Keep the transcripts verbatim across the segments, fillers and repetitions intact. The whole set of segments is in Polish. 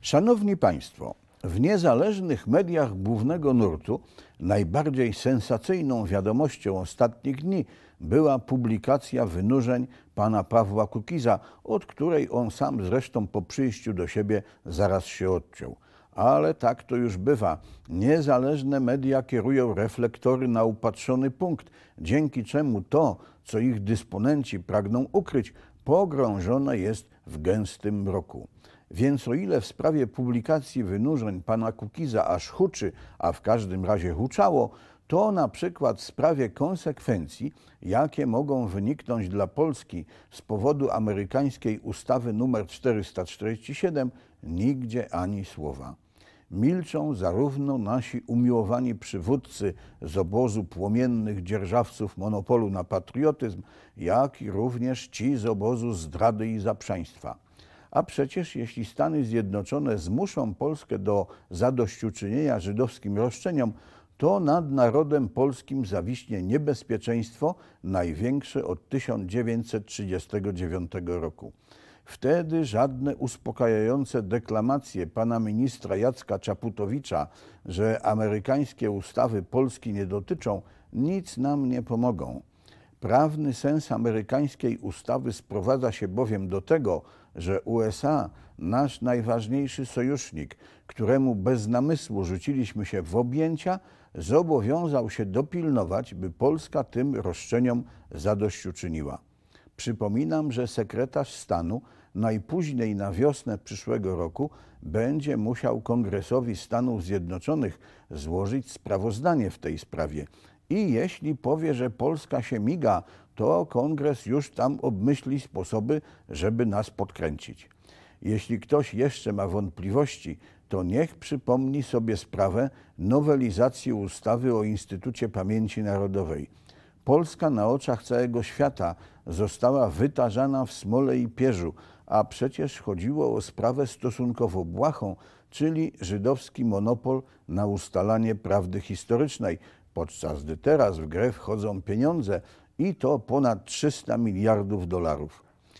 Szanowni Państwo, w niezależnych mediach głównego nurtu najbardziej sensacyjną wiadomością ostatnich dni była publikacja wynurzeń pana Pawła Kukiza, od której on sam zresztą po przyjściu do siebie zaraz się odciął. Ale tak to już bywa. Niezależne media kierują reflektory na upatrzony punkt, dzięki czemu to, co ich dysponenci pragną ukryć, pogrążone jest w gęstym mroku. Więc o ile w sprawie publikacji wynurzeń pana Kukiza aż huczy, a w każdym razie huczało, to na przykład w sprawie konsekwencji, jakie mogą wyniknąć dla Polski z powodu amerykańskiej ustawy nr czterysta czterdzieści siedem, nigdzie ani słowa. Milczą zarówno nasi umiłowani przywódcy z obozu płomiennych dzierżawców monopolu na patriotyzm, jak i również ci z obozu zdrady i zaprzaństwa. A przecież jeśli Stany Zjednoczone zmuszą Polskę do zadośćuczynienia żydowskim roszczeniom, to nad narodem polskim zawiśnie niebezpieczeństwo największe od tysiąc dziewięćset trzydziestego dziewiątego roku. Wtedy żadne uspokajające deklamacje pana ministra Jacka Czaputowicza, że amerykańskie ustawy Polski nie dotyczą, nic nam nie pomogą. Prawny sens amerykańskiej ustawy sprowadza się bowiem do tego, że U S A, nasz najważniejszy sojusznik, któremu bez namysłu rzuciliśmy się w objęcia, zobowiązał się dopilnować, by Polska tym roszczeniom zadośćuczyniła. Przypominam, że sekretarz stanu najpóźniej na wiosnę przyszłego roku będzie musiał Kongresowi Stanów Zjednoczonych złożyć sprawozdanie w tej sprawie. I jeśli powie, że Polska się miga, to Kongres już tam obmyśli sposoby, żeby nas podkręcić. Jeśli ktoś jeszcze ma wątpliwości, to niech przypomni sobie sprawę nowelizacji ustawy o Instytucie Pamięci Narodowej. Polska na oczach całego świata została wytarzana w smole i pierzu, a przecież chodziło o sprawę stosunkowo błahą, czyli żydowski monopol na ustalanie prawdy historycznej, podczas gdy teraz w grę wchodzą pieniądze i to ponad trzysta miliardów dolarów.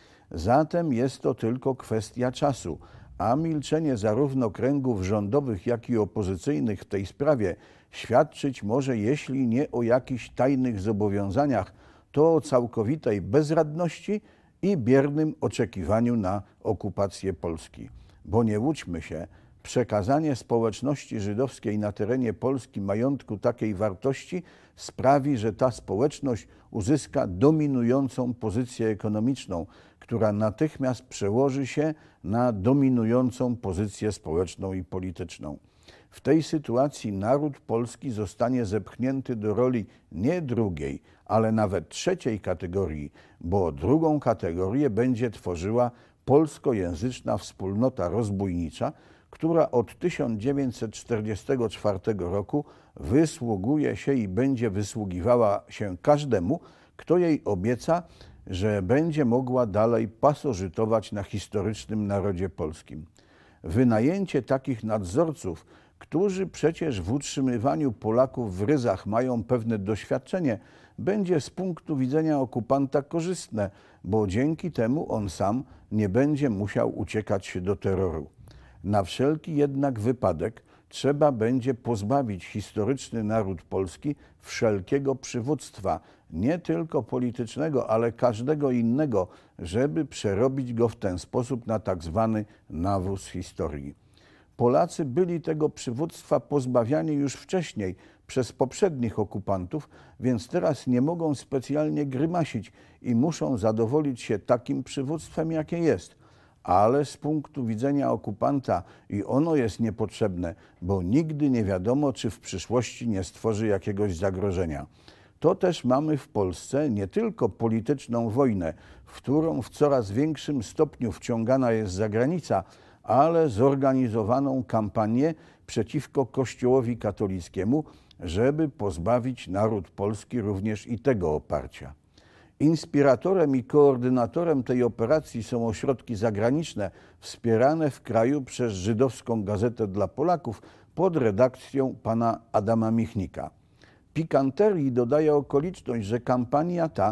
Zatem jest to tylko kwestia czasu, a milczenie zarówno kręgów rządowych, jak i opozycyjnych w tej sprawie świadczyć może, jeśli nie o jakichś tajnych zobowiązaniach, to o całkowitej bezradności i biernym oczekiwaniu na okupację Polski. Bo nie łudźmy się, przekazanie społeczności żydowskiej na terenie Polski majątku takiej wartości sprawi, że ta społeczność uzyska dominującą pozycję ekonomiczną, która natychmiast przełoży się na dominującą pozycję społeczną i polityczną. W tej sytuacji naród polski zostanie zepchnięty do roli nie drugiej, ale nawet trzeciej kategorii, bo drugą kategorię będzie tworzyła polskojęzyczna wspólnota rozbójnicza, która od tysiąc dziewięćset czterdziestego czwartego roku wysługuje się i będzie wysługiwała się każdemu, kto jej obieca, że będzie mogła dalej pasożytować na historycznym narodzie polskim. Wynajęcie takich nadzorców, którzy przecież w utrzymywaniu Polaków w ryzach mają pewne doświadczenie, będzie z punktu widzenia okupanta korzystne, bo dzięki temu on sam nie będzie musiał uciekać się do terroru. Na wszelki jednak wypadek trzeba będzie pozbawić historyczny naród polski wszelkiego przywództwa, nie tylko politycznego, ale każdego innego, żeby przerobić go w ten sposób na tak zwany nawóz historii. Polacy byli tego przywództwa pozbawiani już wcześniej przez poprzednich okupantów, więc teraz nie mogą specjalnie grymasić i muszą zadowolić się takim przywództwem, jakie jest. Ale z punktu widzenia okupanta i ono jest niepotrzebne, bo nigdy nie wiadomo, czy w przyszłości nie stworzy jakiegoś zagrożenia. To też mamy w Polsce nie tylko polityczną wojnę, w którą w coraz większym stopniu wciągana jest zagranica, ale zorganizowaną kampanię przeciwko Kościołowi katolickiemu, żeby pozbawić naród polski również i tego oparcia. Inspiratorem i koordynatorem tej operacji są ośrodki zagraniczne wspierane w kraju przez Żydowską Gazetę dla Polaków pod redakcją pana Adama Michnika. Pikanterii dodaje okoliczność, że kampania ta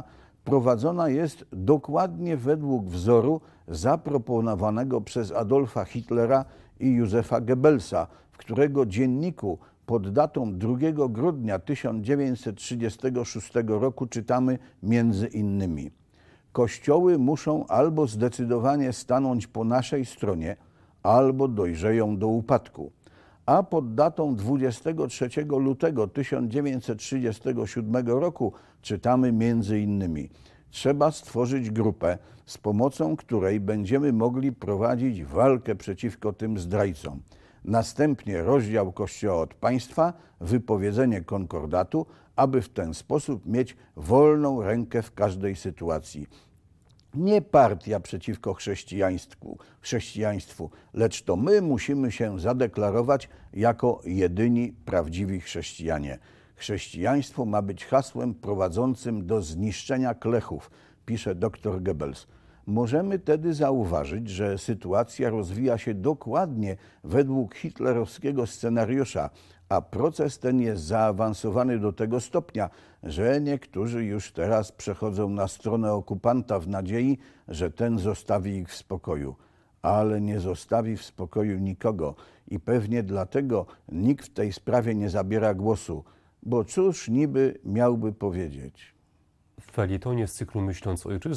prowadzona jest dokładnie według wzoru zaproponowanego przez Adolfa Hitlera i Józefa Goebbelsa, w którego dzienniku pod datą drugiego grudnia tysiąc dziewięćset trzydziestego szóstego roku czytamy między innymi: Kościoły muszą albo zdecydowanie stanąć po naszej stronie, albo dojrzeją do upadku. A pod datą dwudziestego trzeciego lutego tysiąc dziewięćset trzydziestego siódmego roku czytamy między innymi: trzeba stworzyć grupę, z pomocą której będziemy mogli prowadzić walkę przeciwko tym zdrajcom. Następnie rozdział Kościoła od państwa, wypowiedzenie konkordatu, aby w ten sposób mieć wolną rękę w każdej sytuacji. Nie partia przeciwko chrześcijaństwu, chrześcijaństwu, lecz to my musimy się zadeklarować jako jedyni prawdziwi chrześcijanie. Chrześcijaństwo ma być hasłem prowadzącym do zniszczenia klechów, pisze dr Goebbels. Możemy tedy zauważyć, że sytuacja rozwija się dokładnie według hitlerowskiego scenariusza, a proces ten jest zaawansowany do tego stopnia, że niektórzy już teraz przechodzą na stronę okupanta w nadziei, że ten zostawi ich w spokoju. Ale nie zostawi w spokoju nikogo i pewnie dlatego nikt w tej sprawie nie zabiera głosu, bo cóż niby miałby powiedzieć? W felietonie z cyklu Myśląc o Ojczyźnie